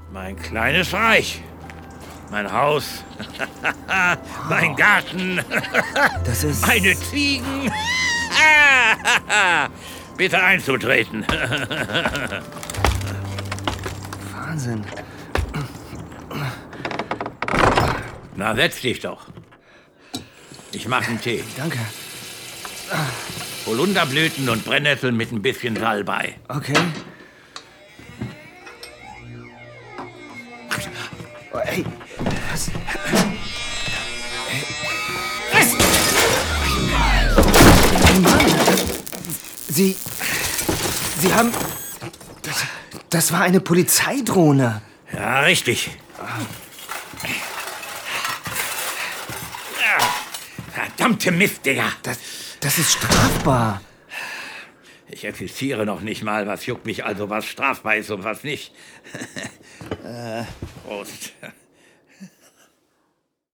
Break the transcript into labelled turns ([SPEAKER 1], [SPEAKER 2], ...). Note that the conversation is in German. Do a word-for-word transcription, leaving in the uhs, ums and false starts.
[SPEAKER 1] Mein kleines Reich. Mein Haus. Mein Garten.
[SPEAKER 2] Das ist...
[SPEAKER 1] Meine Ziegen. Bitte einzutreten.
[SPEAKER 2] Wahnsinn.
[SPEAKER 1] Na, setz dich doch. Ich mache einen Tee.
[SPEAKER 2] Danke.
[SPEAKER 1] Holunderblüten und Brennnesseln mit ein bisschen Salbei.
[SPEAKER 2] Okay. Oh, ey, was? Was? Mann! Sie... Sie haben... Das, das war eine Polizeidrohne.
[SPEAKER 1] Ja, richtig. Verdammte Mist, Digga.
[SPEAKER 2] Das, das ist strafbar.
[SPEAKER 1] Ich existiere noch nicht mal. Was juckt mich also, was strafbar ist und was nicht? äh, Prost.